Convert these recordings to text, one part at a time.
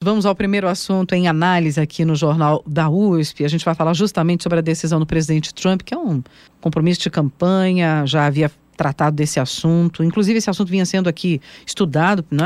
Vamos ao primeiro assunto em análise aqui no Jornal da USP. A gente vai falar justamente sobre a decisão do presidente Trump, que é um compromisso de campanha, já havia tratado desse assunto. Inclusive, esse assunto vinha sendo aqui estudado, né,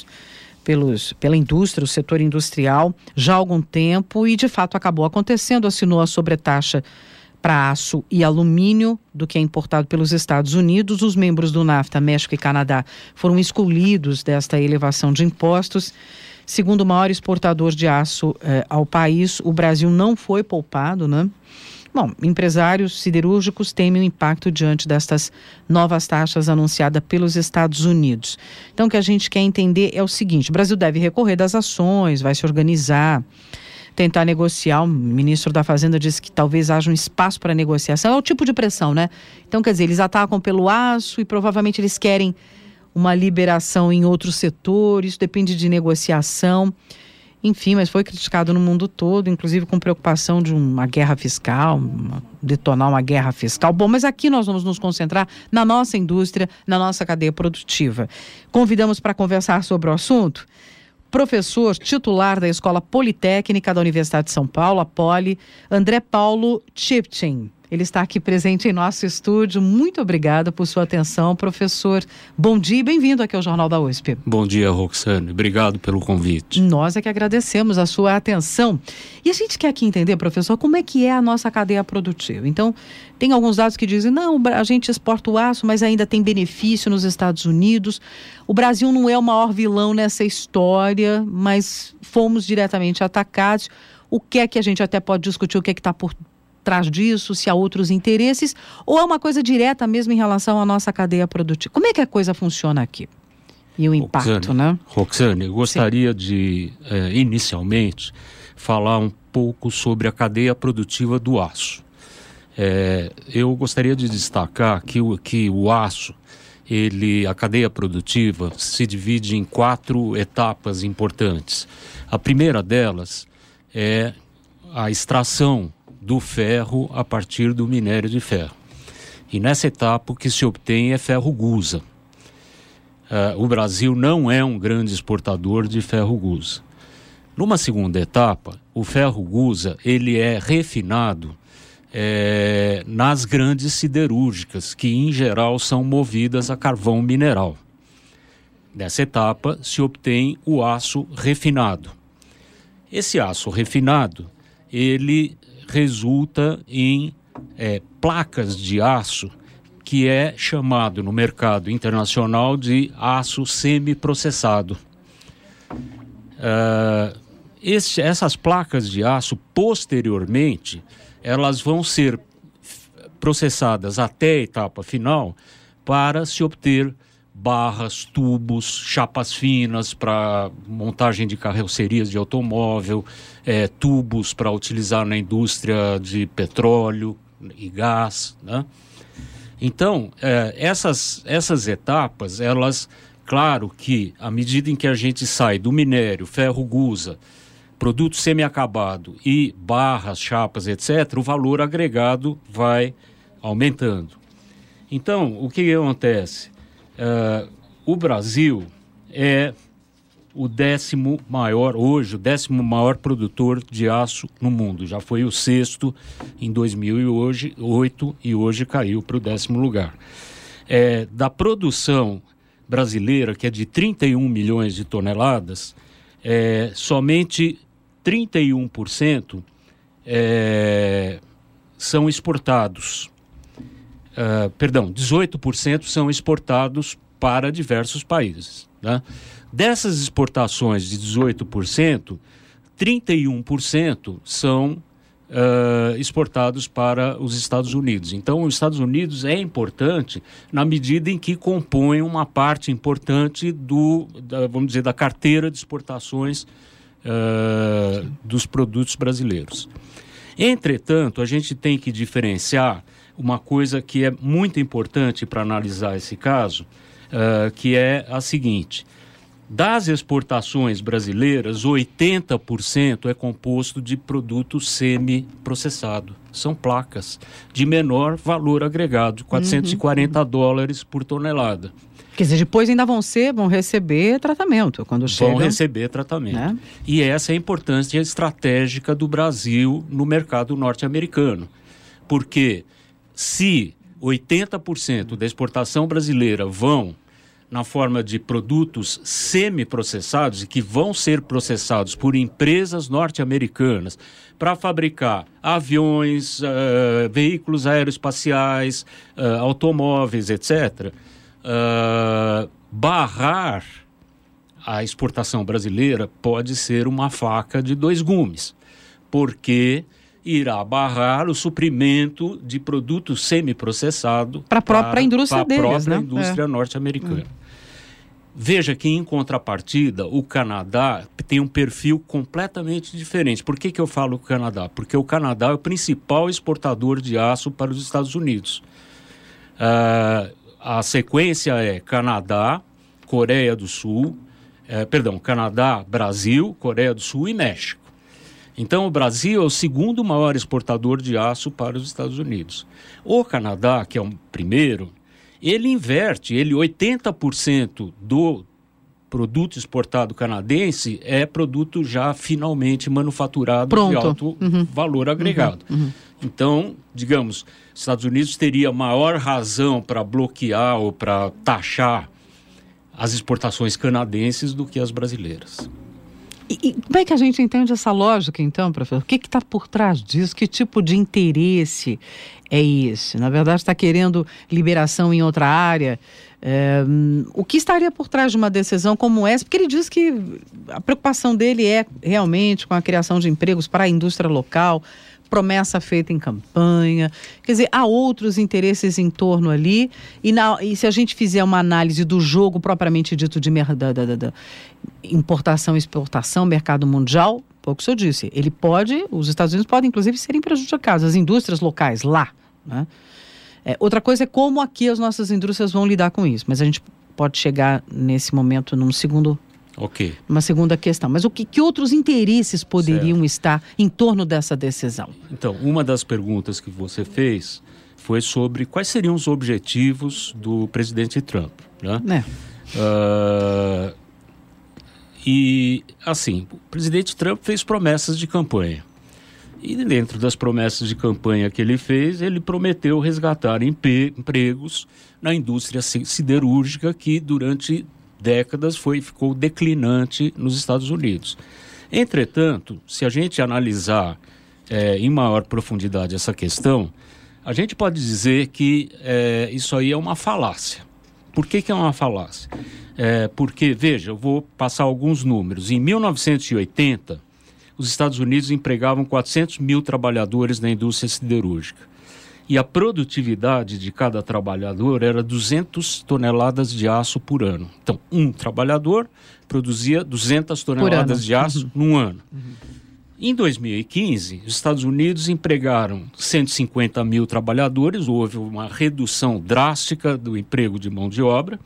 pela indústria, o setor industrial, já há algum tempo e, de fato, acabou acontecendo. Assinou a sobretaxa para aço e alumínio do que é importado pelos Estados Unidos. Os membros do NAFTA, México e Canadá, foram excluídos desta elevação de impostos. Segundo o maior exportador de aço ao país, o Brasil não foi poupado, né? Bom, empresários siderúrgicos temem o impacto diante destas novas taxas anunciadas pelos Estados Unidos. Então, o que a gente quer entender é o seguinte: o Brasil deve recorrer das ações, vai se organizar, tentar negociar. O ministro da Fazenda disse que talvez haja um espaço para negociação. É o tipo de pressão, né? Então, quer dizer, eles atacam pelo aço e provavelmente eles querem uma liberação em outros setores, isso depende de negociação. Enfim, mas foi criticado no mundo todo, inclusive com preocupação de uma guerra fiscal, detonar uma guerra fiscal. Bom, mas aqui nós vamos nos concentrar na nossa indústria, na nossa cadeia produtiva. Convidamos para conversar sobre o assunto professor titular da Escola Politécnica da Universidade de São Paulo, a Poli, André Paulo Chipchen. Ele está aqui presente em nosso estúdio. Muito obrigada por sua atenção, professor. Bom dia e bem-vindo aqui ao Jornal da USP. Bom dia, Roxane. Obrigado pelo convite. Nós é que agradecemos a sua atenção. E a gente quer aqui entender, professor, como é que é a nossa cadeia produtiva. Então, tem alguns dados que dizem, não, a gente exporta o aço, mas ainda tem benefício nos Estados Unidos. O Brasil não é o maior vilão nessa história, mas fomos diretamente atacados. O que é que a gente até pode discutir, o que é que está por trás disso, se há outros interesses, ou é uma coisa direta mesmo em relação à nossa cadeia produtiva? Como é que a coisa funciona aqui? E o impacto, né? Roxane, eu gostaria de, inicialmente, falar um pouco sobre a cadeia produtiva do aço. Eu gostaria de destacar que o aço, a cadeia produtiva, se divide em 4 etapas importantes. A primeira delas é a extração do ferro a partir do minério de ferro. E nessa etapa o que se obtém é ferro-gusa. O Brasil não é um grande exportador de ferro-gusa. Numa segunda etapa, o ferro-gusa ele é refinado nas grandes siderúrgicas, que em geral são movidas a carvão mineral. Nessa etapa se obtém o aço refinado. Esse aço refinado, ele resulta em placas de aço, que é chamado no mercado internacional de aço semi-processado. Essas placas de aço, posteriormente, elas vão ser processadas até a etapa final para se obter barras, tubos, chapas finas para montagem de carrocerias de automóvel, tubos para utilizar na indústria de petróleo e gás, né? Então, essas etapas, elas, claro que à medida em que a gente sai do minério, ferro-gusa, produto semi-acabado e barras, chapas, etc., o valor agregado vai aumentando. Então, o que acontece? O Brasil é o 10º maior produtor de aço no mundo. Já foi o 6º em 2008 e hoje caiu para o 10º lugar. Da produção brasileira, que é de 31 milhões de toneladas, somente 31% são exportados. 18% são exportados para diversos países, né? Dessas exportações de 18%, 31% são exportados para os Estados Unidos. Então, os Estados Unidos é importante na medida em que compõe uma parte importante da carteira de exportações dos produtos brasileiros. Entretanto, a gente tem que diferenciar uma coisa que é muito importante para analisar esse caso, que é a seguinte: das exportações brasileiras, 80% é composto de produto semi-processado. São placas de menor valor agregado, $440 por tonelada. Quer dizer, depois ainda vão receber tratamento quando chegam. Vão receber tratamento. Né? E essa é a importância estratégica do Brasil no mercado norte-americano. Porque se 80% da exportação brasileira vão na forma de produtos semi-processados e que vão ser processados por empresas norte-americanas para fabricar aviões, veículos aeroespaciais, automóveis, etc., barrar a exportação brasileira pode ser uma faca de dois gumes, porque irá barrar o suprimento de produtos semi-processados para a própria indústria deles, né? Indústria norte-americana. Veja que, em contrapartida, o Canadá tem um perfil completamente diferente. Por que eu falo Canadá? Porque o Canadá é o principal exportador de aço para os Estados Unidos. A sequência é Canadá, Coreia do Sul, Canadá, Brasil, Coreia do Sul e México. Então, o Brasil é o segundo maior exportador de aço para os Estados Unidos. O Canadá, que é o primeiro, ele inverte, 80% do produto exportado canadense é produto já finalmente manufaturado de alto valor agregado. Então, digamos, os Estados Unidos teria maior razão para bloquear ou para taxar as exportações canadenses do que as brasileiras. E como é que a gente entende essa lógica, então, professor? O que está por trás disso? Que tipo de interesse é esse? Na verdade, está querendo liberação em outra área? O que estaria por trás de uma decisão como essa? Porque ele diz que a preocupação dele é realmente com a criação de empregos para a indústria local, promessa feita em campanha. Quer dizer, há outros interesses em torno ali. E se a gente fizer uma análise do jogo propriamente dito de da importação e exportação, mercado mundial, pouco que eu disse, os Estados Unidos podem inclusive serem prejudicados, as indústrias locais lá, né? Outra coisa é como aqui as nossas indústrias vão lidar com isso, mas a gente pode chegar nesse momento numa segunda questão. Mas que outros interesses poderiam estar em torno dessa decisão? Então, uma das perguntas que você fez foi sobre quais seriam os objetivos do presidente Trump, né? E, assim, o presidente Trump fez promessas de campanha. E dentro das promessas de campanha que ele fez, ele prometeu resgatar empregos na indústria siderúrgica que durante décadas ficou declinante nos Estados Unidos. Entretanto, se a gente analisar em maior profundidade essa questão, a gente pode dizer que isso aí é uma falácia. Por que é uma falácia? Porque, veja, eu vou passar alguns números. Em 1980, os Estados Unidos empregavam 400 mil trabalhadores na indústria siderúrgica. E a produtividade de cada trabalhador era 200 toneladas de aço por ano. Então, um trabalhador produzia 200 toneladas de aço num ano. Em 2015, os Estados Unidos empregaram 150 mil trabalhadores, houve uma redução drástica do emprego de mão de obra,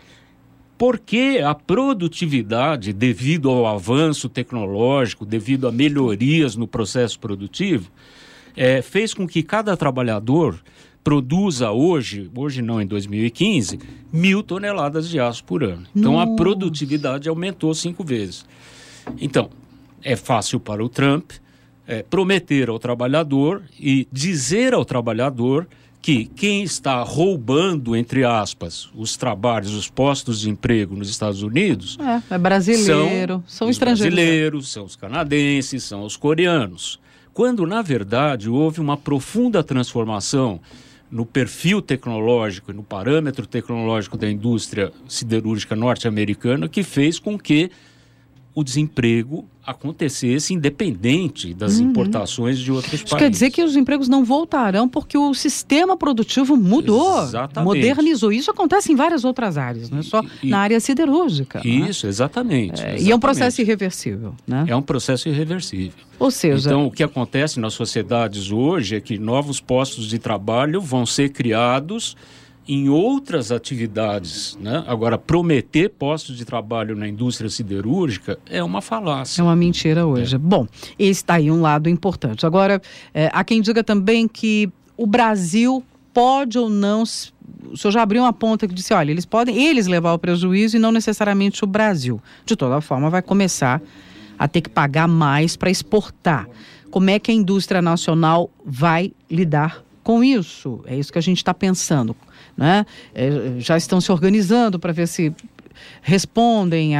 porque a produtividade, devido ao avanço tecnológico, devido a melhorias no processo produtivo, fez com que cada trabalhador produza hoje não em 2015, 1.000 toneladas de aço por ano. Então a produtividade aumentou 5 vezes. Então, é fácil para o Trump prometer ao trabalhador e dizer ao trabalhador que quem está roubando, entre aspas, os trabalhos, os postos de emprego nos Estados Unidos... É brasileiro, são estrangeiros. Brasileiros, são os canadenses, são os coreanos. Quando, na verdade, houve uma profunda transformação no perfil tecnológico e no parâmetro tecnológico da indústria siderúrgica norte-americana que fez com que o desemprego acontecesse independente das importações de outros países. Quer dizer que os empregos não voltarão porque o sistema produtivo mudou, modernizou. Isso acontece em várias outras áreas, não é só na área siderúrgica. Isso, exatamente. E é um processo irreversível, né? É um processo irreversível. Ou seja... Então, o que acontece nas sociedades hoje é que novos postos de trabalho vão ser criados em outras atividades, né? Agora, prometer postos de trabalho na indústria siderúrgica é uma falácia. É uma mentira hoje. Bom, esse está aí um lado importante. Agora, há quem diga também que o Brasil pode ou não o senhor já abriu uma ponta que disse, olha, eles podem levar o prejuízo e não necessariamente o Brasil. De toda forma, vai começar a ter que pagar mais para exportar. Como é que a indústria nacional vai lidar com isso? É isso que a gente está pensando, né? Já estão se organizando para ver se respondem,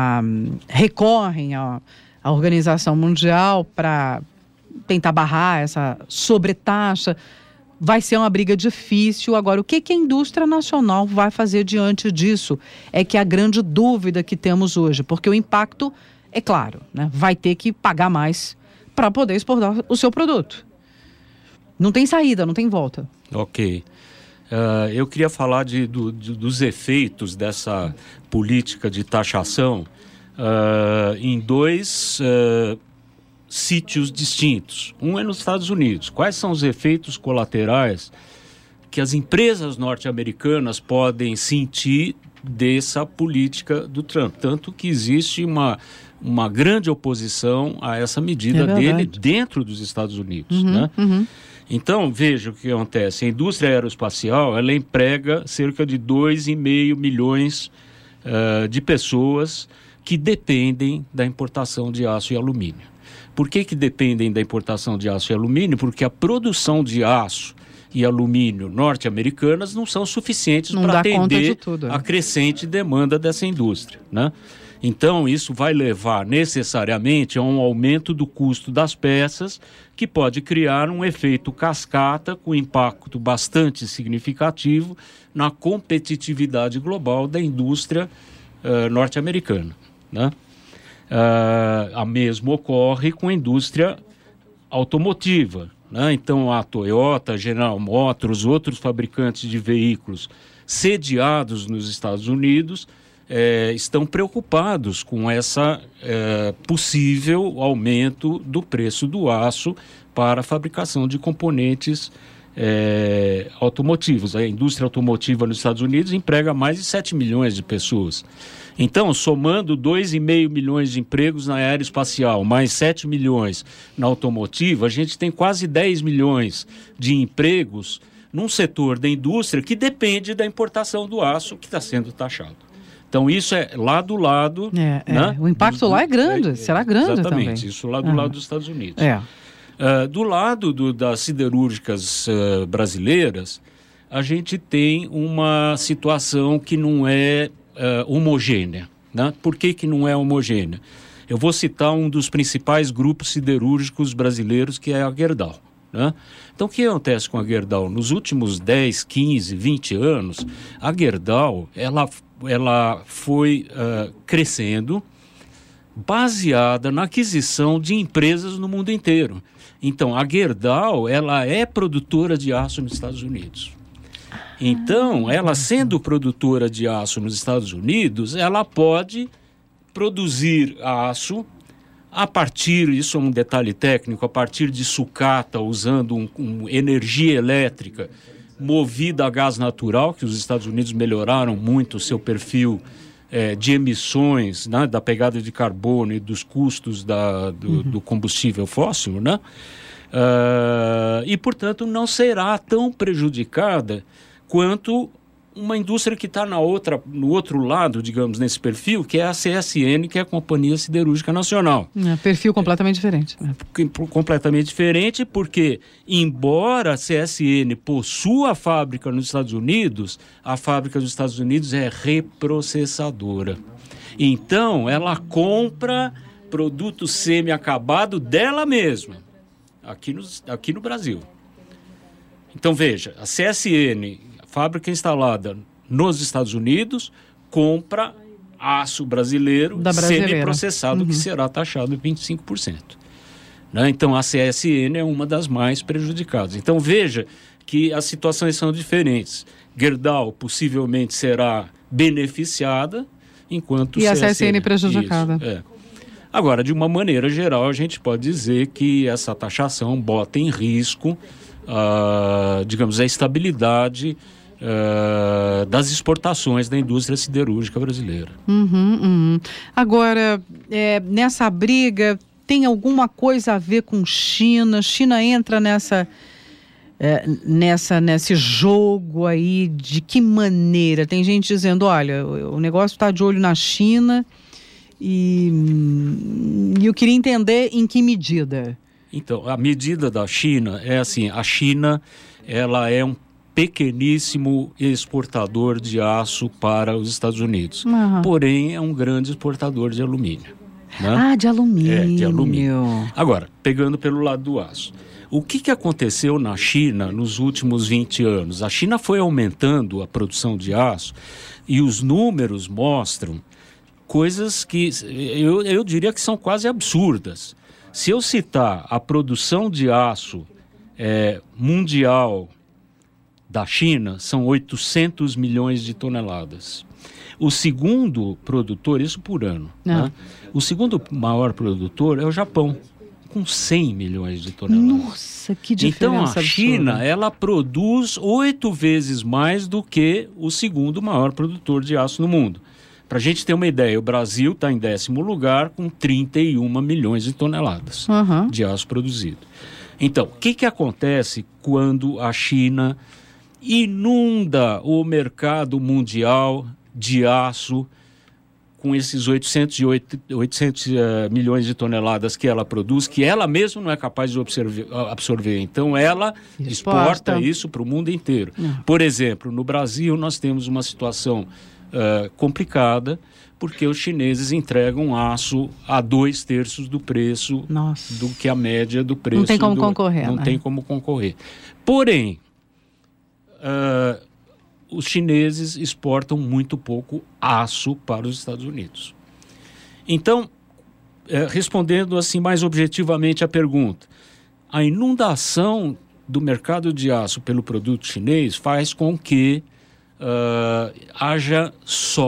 recorrem à Organização Mundial para tentar barrar essa sobretaxa. Vai ser uma briga difícil. Agora, o que a indústria nacional vai fazer diante disso? É que é a grande dúvida que temos hoje, porque o impacto, é claro, né? Vai ter que pagar mais para poder exportar o seu produto. Não tem saída, não tem volta. Ok. Eu queria falar dos efeitos dessa política de taxação em dois sítios distintos. Um é nos Estados Unidos. Quais são os efeitos colaterais que as empresas norte-americanas podem sentir dessa política do Trump? Tanto que existe uma grande oposição a essa medida dele dentro dos Estados Unidos, né? Então, veja o que acontece. A indústria aeroespacial, ela emprega cerca de 2,5 milhões de pessoas que dependem da importação de aço e alumínio. Por que dependem da importação de aço e alumínio? Porque a produção de aço e alumínio norte-americanas não são suficientes para atender a crescente demanda dessa indústria, né? Então, isso vai levar necessariamente a um aumento do custo das peças, que pode criar um efeito cascata com impacto bastante significativo na competitividade global da indústria norte-americana, né? A mesmo ocorre com a indústria automotiva, né? Então, a Toyota, General Motors, outros fabricantes de veículos sediados nos Estados Unidos estão preocupados com essa possível aumento do preço do aço para a fabricação de componentes automotivos. A indústria automotiva nos Estados Unidos emprega mais de 7 milhões de pessoas. Então, somando 2,5 milhões de empregos na aeroespacial, mais 7 milhões na automotiva, a gente tem quase 10 milhões de empregos num setor da indústria que depende da importação do aço que está sendo taxado. Então, isso é lado a lado. Né? O impacto lá é grande, será grande exatamente, também. Exatamente, isso lá do lado dos Estados Unidos. Do lado das siderúrgicas brasileiras, a gente tem uma situação que não é homogênea, né? Por que não é homogênea? Eu vou citar um dos principais grupos siderúrgicos brasileiros, que é a Gerdau, né? Então, o que acontece com a Gerdau? Nos últimos 10, 15, 20 anos, a Gerdau ela foi crescendo baseada na aquisição de empresas no mundo inteiro. Então, a Gerdau, ela é produtora de aço nos Estados Unidos. Então, ela sendo produtora de aço nos Estados Unidos, ela pode produzir aço a partir, isso é um detalhe técnico, a partir de sucata, usando energia elétrica movida a gás natural, que os Estados Unidos melhoraram muito o seu perfil de emissões, né, da pegada de carbono e dos custos do combustível fóssil, né? E, portanto, não será tão prejudicada quanto uma indústria que está no outro lado, digamos, nesse perfil, que é a CSN, que é a Companhia Siderúrgica Nacional. Perfil completamente diferente. Completamente diferente, porque, embora a CSN possua a fábrica nos Estados Unidos, a fábrica dos Estados Unidos é reprocessadora. Então, ela compra produto semi-acabado dela mesma, aqui no Brasil. Então, veja, a CSN, fábrica instalada nos Estados Unidos, compra aço brasileiro semi-processado, que será taxado em 25%. Né? Então, a CSN é uma das mais prejudicadas. Então, veja que as situações são diferentes. Gerdau possivelmente será beneficiada, enquanto e a CSN prejudicada. Agora, de uma maneira geral, a gente pode dizer que essa taxação bota em risco, digamos, a estabilidade das exportações da indústria siderúrgica brasileira. Agora, nessa briga, tem alguma coisa a ver com China? China entra nesse jogo aí, de que maneira? Tem gente dizendo, olha, o negócio está de olho na China e eu queria entender em que medida. Então, a medida da China é assim, a China, ela é um pequeníssimo exportador de aço para os Estados Unidos, porém é um grande exportador de alumínio. Né? De alumínio. De alumínio. Agora, pegando pelo lado do aço. O que aconteceu na China nos últimos 20 anos? A China foi aumentando a produção de aço e os números mostram coisas que eu diria que são quase absurdas. Se eu citar a produção de aço mundial da China, são 800 milhões de toneladas. O segundo produtor, isso por ano, né? O segundo maior produtor é o Japão, com 100 milhões de toneladas. Nossa, que diferença Então a China, absurda. ela produz 8 vezes mais do que o segundo maior produtor de aço no mundo. Para a gente ter uma ideia, o Brasil está em 10º lugar com 31 milhões de toneladas de aço produzido. Então, o que acontece quando a China inunda o mercado mundial de aço com esses 800 milhões de toneladas que ela produz, que ela mesma não é capaz de absorver. Então, ela exporta isso para o mundo inteiro. Por exemplo, no Brasil, nós temos uma situação complicada, porque os chineses entregam aço a 2/3 do preço do que a média do preço. Não tem como concorrer. Não tem como concorrer. Porém, os chineses exportam muito pouco aço para os Estados Unidos. Então, respondendo assim mais objetivamente a pergunta, a inundação do mercado de aço pelo produto chinês faz com que haja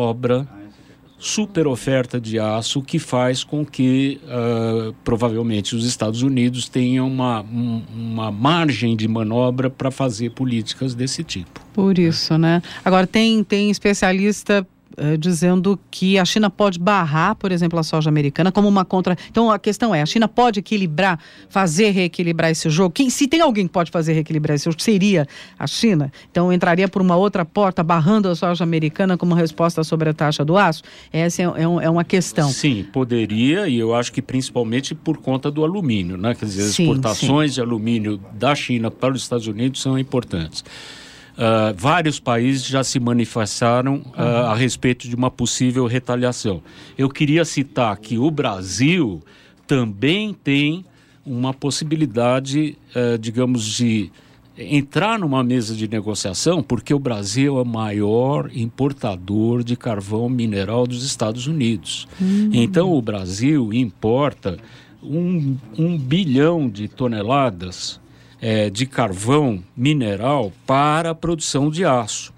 super oferta de aço, que faz com que provavelmente os Estados Unidos tenham uma margem de manobra para fazer políticas desse tipo. Por isso, né? Agora, tem especialista dizendo que a China pode barrar, por exemplo, a soja americana como uma contra... Então, a questão é, a China pode reequilibrar esse jogo? Se tem alguém que pode reequilibrar esse jogo, seria a China? Então, entraria por uma outra porta, barrando a soja americana como resposta sobre a taxa do aço? Essa é uma questão. Sim, poderia, e eu acho que principalmente por conta do alumínio, né? Quer dizer, as exportações de alumínio da China para os Estados Unidos são importantes. Vários países já se manifestaram a respeito de uma possível retaliação. Eu queria citar que o Brasil também tem uma possibilidade, digamos, de entrar numa mesa de negociação, porque o Brasil é o maior importador de carvão mineral dos Estados Unidos. Então, o Brasil importa 1 bilhão de toneladas de carvão mineral para a produção de aço.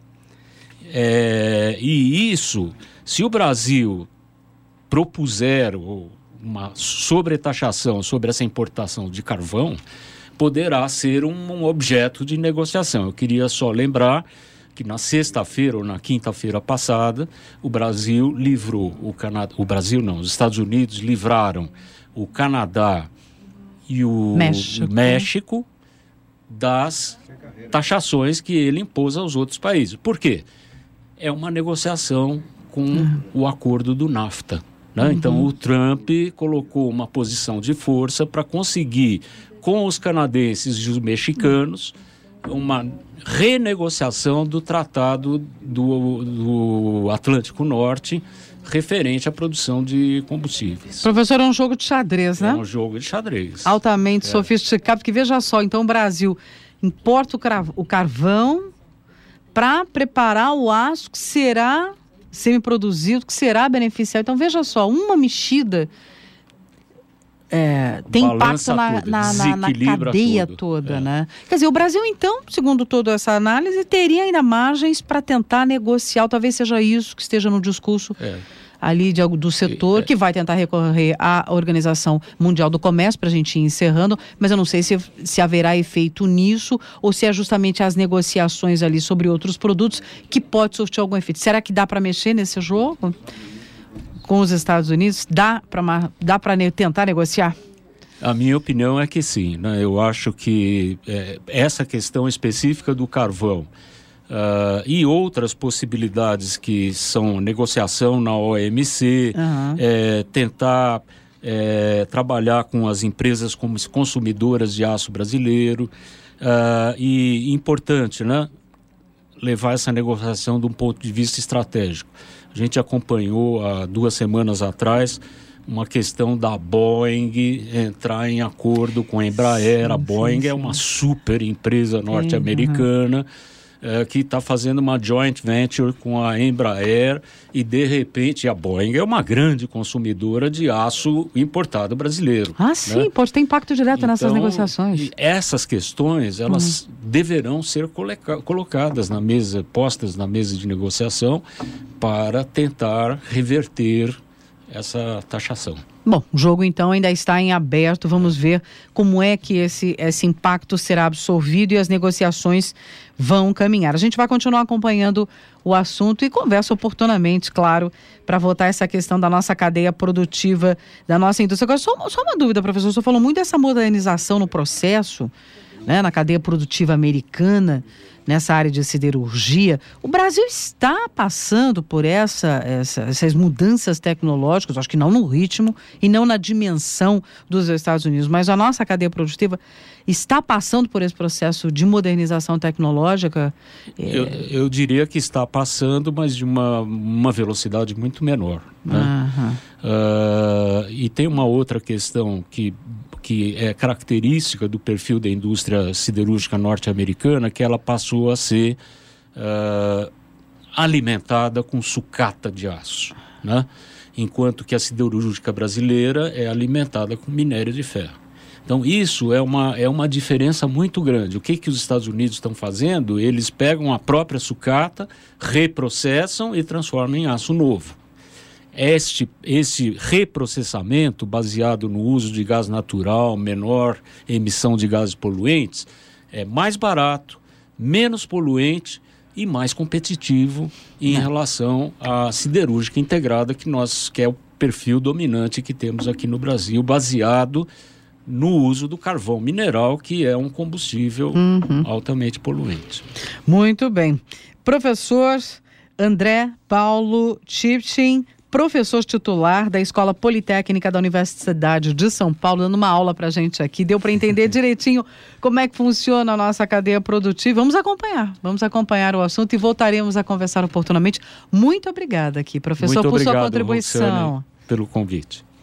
E isso, se o Brasil propuser uma sobretaxação sobre essa importação de carvão, poderá ser um objeto de negociação. Eu queria só lembrar que na sexta-feira ou na quinta-feira passada, o Brasil livrou os Estados Unidos livraram o Canadá e o México das taxações que ele impôs aos outros países. Por quê? É uma negociação com o acordo do NAFTA. Né? Então, o Trump colocou uma posição de força para conseguir, com os canadenses e os mexicanos, uma renegociação do Tratado do Atlântico Norte referente à produção de combustíveis. Professor, é um jogo de xadrez, né? É um jogo de xadrez. Altamente sofisticado, porque veja só, então o Brasil importa o carvão para preparar o aço que será semi-produzido, que será beneficiado. Então veja só, uma mexida tem impacto na cadeia toda, né? Quer dizer, o Brasil, então, segundo toda essa análise, teria ainda margens para tentar negociar, talvez seja isso que esteja no discurso ali do setor, que vai tentar recorrer à Organização Mundial do Comércio, para a gente ir encerrando, mas eu não sei se haverá efeito nisso, ou se é justamente as negociações ali sobre outros produtos que pode surtir algum efeito. Será que dá para mexer nesse jogo com os Estados Unidos? Dá para tentar negociar? A minha opinião é que sim, né? Eu acho que essa questão específica do carvão e outras possibilidades que são negociação na OMC, tentar trabalhar com as empresas como consumidoras de aço brasileiro, e importante, né? Levar essa negociação de um ponto de vista estratégico. A gente acompanhou há 2 semanas atrás uma questão da Boeing entrar em acordo com a Embraer. A Boeing é uma super empresa norte-americana que está fazendo uma joint venture com a Embraer e, de repente, a Boeing é uma grande consumidora de aço importado brasileiro. Sim, pode ter impacto direto nessas negociações. Essas questões, elas deverão ser colocadas na mesa, postas na mesa de negociação para tentar reverter essa taxação. Bom, o jogo então ainda está em aberto, vamos ver como é que esse impacto será absorvido e as negociações vão caminhar. A gente vai continuar acompanhando o assunto e conversa oportunamente, claro, para votar essa questão da nossa cadeia produtiva, da nossa indústria. Agora, só uma dúvida, professor, o senhor falou muito dessa modernização no processo, né, na cadeia produtiva americana, nessa área de siderurgia. O Brasil está passando por essas mudanças tecnológicas, acho que não no ritmo e não na dimensão dos Estados Unidos, mas a nossa cadeia produtiva está passando por esse processo de modernização tecnológica? Eu diria que está passando, mas de uma velocidade muito menor, né? E tem uma outra questão que é característica do perfil da indústria siderúrgica norte-americana, que ela passou a ser alimentada com sucata de aço, né? Enquanto que a siderúrgica brasileira é alimentada com minério de ferro. Então, isso é uma diferença muito grande. O que os Estados Unidos estão fazendo? Eles pegam a própria sucata, reprocessam e transformam em aço novo. Esse reprocessamento, baseado no uso de gás natural, menor emissão de gases poluentes, é mais barato, menos poluente e mais competitivo em relação à siderúrgica integrada, que é o perfil dominante que temos aqui no Brasil, baseado no uso do carvão mineral, que é um combustível altamente poluente. Muito bem. Professor André Paulo Chipchim, professor titular da Escola Politécnica da Universidade de São Paulo, dando uma aula para a gente aqui. Deu para entender direitinho como é que funciona a nossa cadeia produtiva. Vamos acompanhar o assunto e voltaremos a conversar oportunamente. Muito obrigada aqui, professor, por sua contribuição. Roxane, pelo convite.